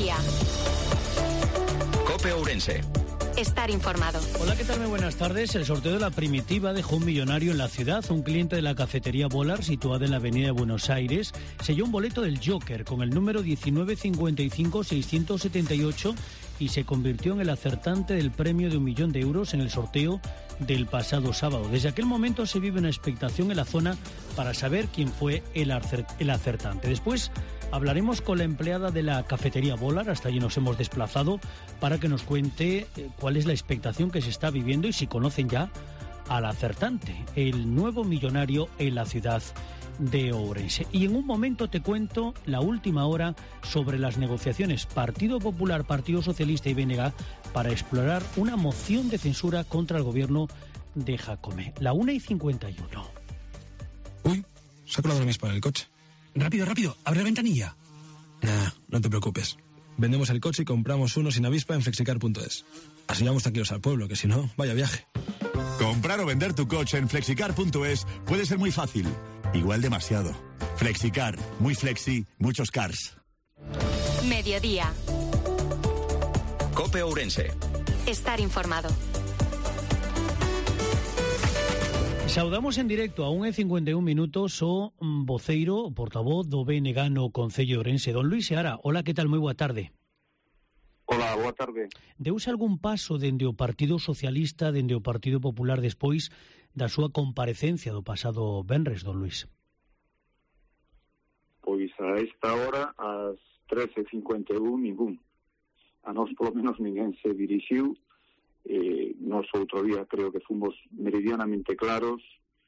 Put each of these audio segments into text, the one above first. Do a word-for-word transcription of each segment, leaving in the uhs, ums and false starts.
Mediodía. COPE Ourense. Estar informado. Hola, ¿qué tal? Muy buenas tardes. El sorteo de la primitiva dejó un millonario en la ciudad. Un cliente de la cafetería Bolar, situada en la avenida de Buenos Aires, selló un boleto del Joker con el número diecinueve cincuenta y cinco seiscientos setenta y ocho y se convirtió en el acertante del premio de un millón de euros en el sorteo del pasado sábado. Desde aquel momento se vive una expectación en la zona para saber quién fue el, acer- el acertante. Después hablaremos con la empleada de la cafetería Bolar, hasta allí nos hemos desplazado, para que nos cuente eh, cuál es la expectación que se está viviendo y si conocen ya al acertante, el nuevo millonario en la ciudad de Ourense. Y en un momento te cuento la última hora sobre las negociaciones Partido Popular, Partido Socialista y B N G para explorar una moción de censura contra el gobierno de Jácome. La una y cincuenta y uno. Uy, se ha colado la misma en el coche. Rápido, rápido, abre la ventanilla. Nah, no te preocupes. Vendemos el coche y compramos uno sin avispa en flexicar punto es. Así vamos tranquilos al pueblo, que si no, vaya viaje. Comprar o vender tu coche en flexicar punto es puede ser muy fácil. Igual demasiado. Flexicar, muy flexi, muchos cars. Mediodía. COPE Ourense. Estar informado. Saudamos en directo a un e cincuenta y un minutos o voceiro, portavoz do B N G no Concello de Ourense, don Luís Seara. Hola, que tal? Moi boa tarde. Hola, boa tarde. Deuse algún paso dende o Partido Socialista, dende o Partido Popular despois da súa comparecencia do pasado venres, don Luís? Pois a esta hora, ás trece e cincuenta e un, ningún. A nós, polo menos, ninguén se dirixiu. Eh, nos outro día creo que fomos meridianamente claros.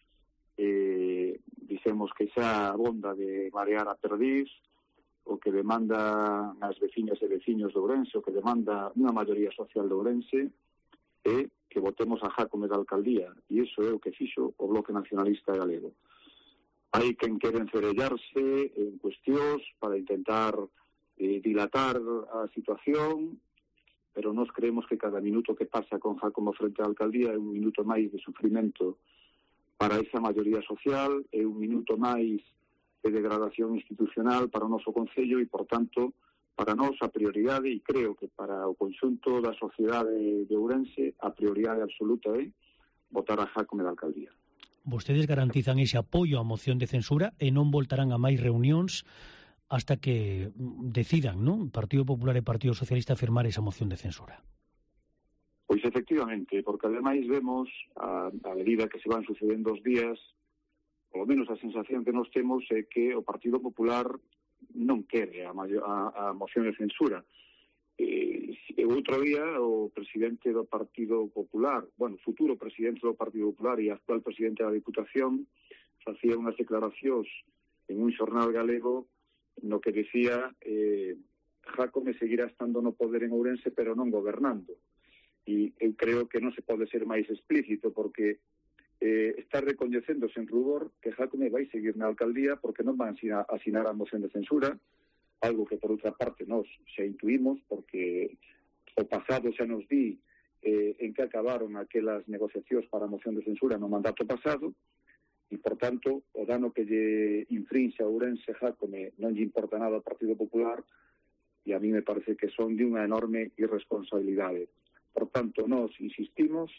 Eh, dixemos que xa abonda de marear a perdiz, o que demanda as veciñas e veciños de Ourense, o que demanda unha maioría social de Ourense, é que votemos a Jácome da alcaldía, e iso é o que fixo o Bloque Nacionalista Galego. Hai quen quere encerellarse en cuestións para intentar eh, dilatar a situación, pero nós creemos que cada minuto que pasa con Jácome frente á alcaldía é un minuto máis de sufrimento para esa maioría social, é un minuto máis de degradación institucional para o noso Concello e, por tanto, para nós a prioridade, e creo que para o conxunto da sociedade de Ourense, a prioridade absoluta é votar a Jácome da alcaldía. Vostedes garantizan ese apoio á moción de censura e non voltarán a máis reunións hasta que decidan, non? Partido Popular e Partido Socialista firmar esa moción de censura. Pois efectivamente, porque ademais vemos, a, a medida que se van sucedendo os días, polo menos a sensación que nos temos é que o Partido Popular non quere a, a, a moción de censura. Eh, o outro día o presidente do Partido Popular, bueno, futuro presidente do Partido Popular e actual presidente da Diputación, facía unhas declaracións en un xornal galego no que decía eh, Jácome seguirá estando no poder en Ourense pero non gobernando. E eu creo que non se pode ser máis explícito porque eh, está recoñecéndose en rubor que Jácome vai seguir na alcaldía porque non van a asinar a moción de censura, algo que por outra parte nós xa intuímos porque o pasado xa nos di eh, en que acabaron aquelas negociacións para a moción de censura no mandato pasado. E, por tanto, o dano que lle infrinxe a Ourense Jácome non lle importa nada ao Partido Popular e a mí me parece que son de unha enorme irresponsabilidade. Por tanto, nós insistimos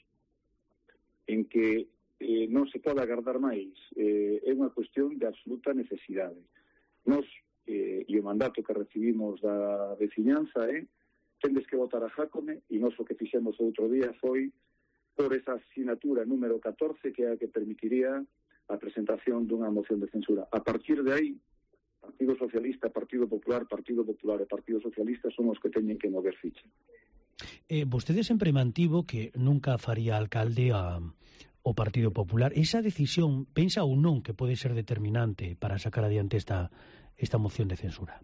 en que eh, non se pode agardar máis. Eh, é unha cuestión de absoluta necesidade. Nós, eh, e o mandato que recibimos da veciñanza é tendes que votar a Jácome e nós o que fixemos outro día foi por esa asignatura número catorce que é a que permitiría a presentación dunha moción de censura. A partir de aí, Partido Socialista, Partido Popular, Partido Popular e Partido Socialista son os que teñen que mover ficha. Eh, vostede sempre mantivo que nunca faría alcalde a, o Partido Popular. Esa decisión, pensa ou non que pode ser determinante para sacar adiante esta, esta moción de censura?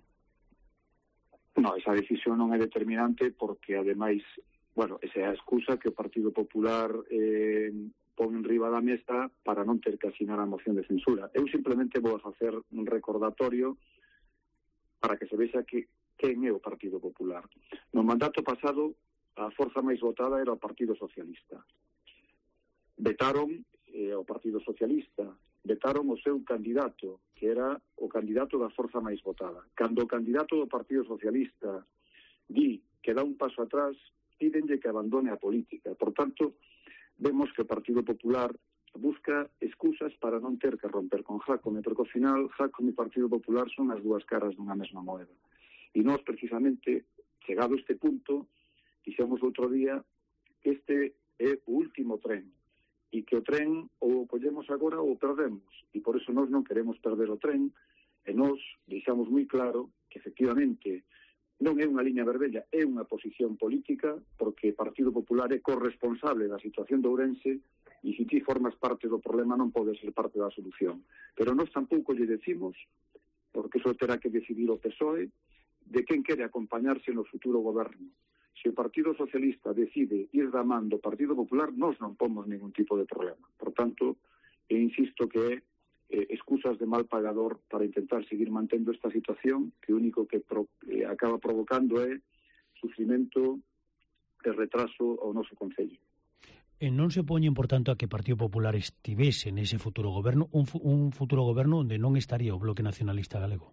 No, esa decisión non é determinante porque, ademais, bueno, esa é a excusa que o Partido Popular eh, pon en riba da mesa para non ter que asinar a moción de censura. Eu simplemente vou a facer un recordatorio para que se vexa que quen é o Partido Popular. No mandato pasado, a forza máis votada era o Partido Socialista. Vetaron eh, o Partido Socialista, vetaron o seu candidato, que era o candidato da forza máis votada. Cando o candidato do Partido Socialista di que dá un paso atrás, pídenlle que abandone a política. Por tanto, vemos que o Partido Popular busca excusas para non ter que romper con Jácome, porque ao final Jácome e Partido Popular son as dúas caras dunha mesma moeda. E nós, precisamente, chegado a este punto, dixemos outro día que este é o último tren, e que o tren ou o collemos agora ou o perdemos, e por eso nós non queremos perder o tren, e nós deixamos moi claro que, efectivamente, non é unha liña vermella, é unha posición política, porque o Partido Popular é corresponsable da situación de Ourense, e se ti formas parte do problema non pode ser parte da solución. Pero nós tampouco lle decimos, porque iso terá que decidir o P S O E, de quen quere acompañarse no futuro goberno. Se o Partido Socialista decide ir da man do Partido Popular, nós non pomos ningún tipo de problema. Por tanto, e insisto que é eh, excusas de mal pagador para intentar seguir mantendo esta situación que o único que pro, eh, acaba provocando é sufrimento e retraso ao noso Concello. E non se opoñen, por tanto, a que o Partido Popular estivese nese futuro goberno, un, fu un futuro goberno onde non estaría o Bloque Nacionalista Galego?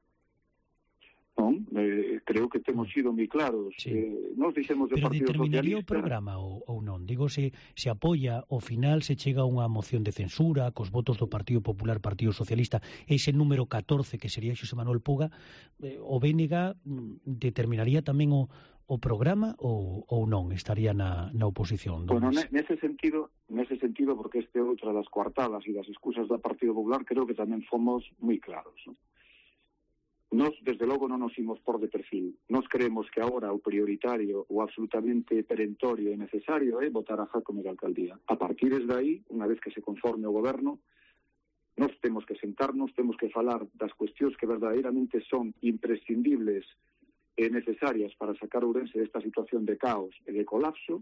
Non, eh, creo que temos sido moi claros. Sí. Eh, nos dixemos de Pero Partido determinaría Socialista... o programa ou, ou non? Digo, se, se apoia, ao final se chega a unha moción de censura cos votos do Partido Popular, Partido Socialista, ese número catorce que sería Xosé Manuel Puga, eh, o B N G determinaría tamén o, o programa ou, ou non? Estaría na, na oposición? Bueno, nese sentido, nese sentido, porque este é outra das coartadas e das excusas do Partido Popular, creo que tamén fomos moi claros, non? Nos, desde logo, non nos imos por de perfil. Nos creemos que agora o prioritario, o absolutamente perentorio e necesario é votar a Jácome de alcaldía. A partir de aí, unha vez que se conforme o goberno, nos temos que sentarnos, temos que falar das cuestións que verdadeiramente son imprescindibles e necesarias para sacar Ourense desta situación de caos e de colapso,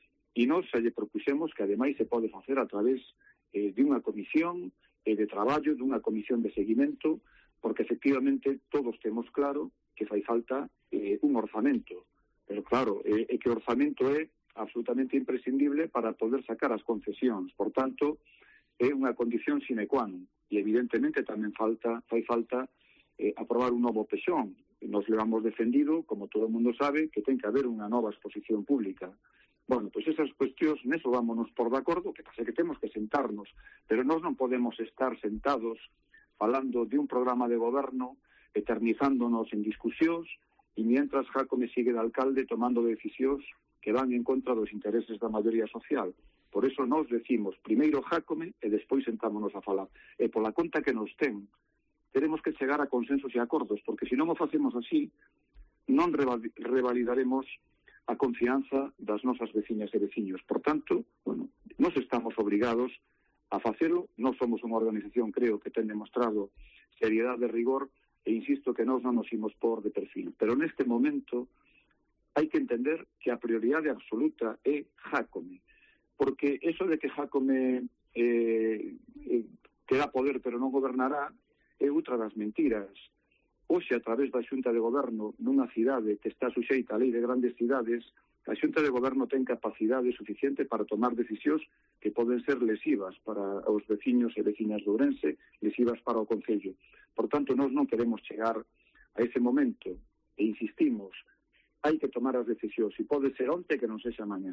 e nos se lle propuxemos que, ademais, se pode facer a través eh, de unha comisión e de traballo, dunha comisión de seguimento, porque efectivamente todos temos claro que fai falta eh, un orzamento. Pero claro, é eh, que o orzamento é absolutamente imprescindible para poder sacar as concesións. Por tanto, é unha condición sine qua non. E evidentemente tamén falta, fai falta eh, aprobar un novo pexón. Nos levamos defendido, como todo o mundo sabe, que ten que haber unha nova exposición pública. Bueno, pois esas cuestións, neso vámonos por de acordo, que pasa que temos que sentarnos, pero nós non podemos estar sentados falando de un programa de goberno, eternizándonos en discusións, e mientras Jácome sigue de alcalde tomando decisións que van en contra dos intereses da maioría social. Por eso nós decimos, primeiro Jácome e despois sentámonos a falar. E pola conta que nos ten, teremos que chegar a consensos e acordos, porque se non o facemos así, non revalidaremos a confianza das nosas veciñas e veciños. Por tanto, bueno, nos estamos obrigados a facelo. Nós somos unha organización, creo, que ten demostrado seriedade e rigor, e insisto que nós non nos imos por de perfil. Pero neste momento hai que entender que a prioridade absoluta é Jácome, porque eso de que Jácome eh, eh, terá poder pero non gobernará é outra das mentiras. Hoxe, a través da Xunta de Goberno nunha cidade que está suxeita á lei de grandes cidades, a Xunta de Goberno ten capacidade suficiente para tomar decisións que poden ser lesivas para os veciños e veciñas de Ourense, lesivas para o Concello. Por tanto, nós non queremos chegar a ese momento, e insistimos, hai que tomar as decisións, e pode ser onte que non sexa mañá.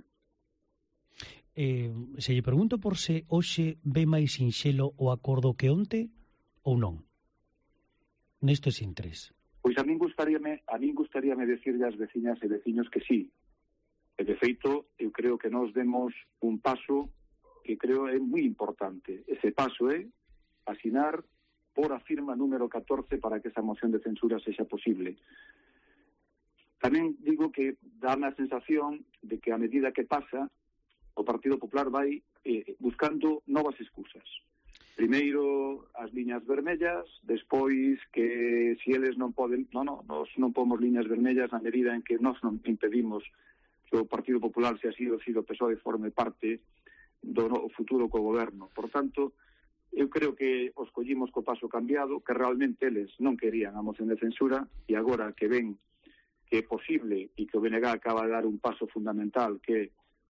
Eh, se lle pregunto por se hoxe ve máis sinxelo o acordo que onte ou non? Nesto sin tres. Pois a min gustaríame, a min gustaríame decirle ás veciñas e veciños que sí. E, de feito, eu creo que nos demos un paso que creo é moi importante. Ese paso é asinar por a firma número catorce para que esa moción de censura sexa posible. Tamén digo que dá a sensación de que a medida que pasa, o Partido Popular vai eh, buscando novas excusas. Primeiro as liñas vermellas, despois que se eles non poden... Non, non, nós non pomos liñas vermellas na medida en que nós non impedimos que o Partido Popular, se así o sido P S O E, forme parte do futuro co goberno. Por tanto, eu creo que os collimos co paso cambiado, que realmente eles non querían a moción de censura, e agora que ven que é posible e que o B N G acaba de dar un paso fundamental, que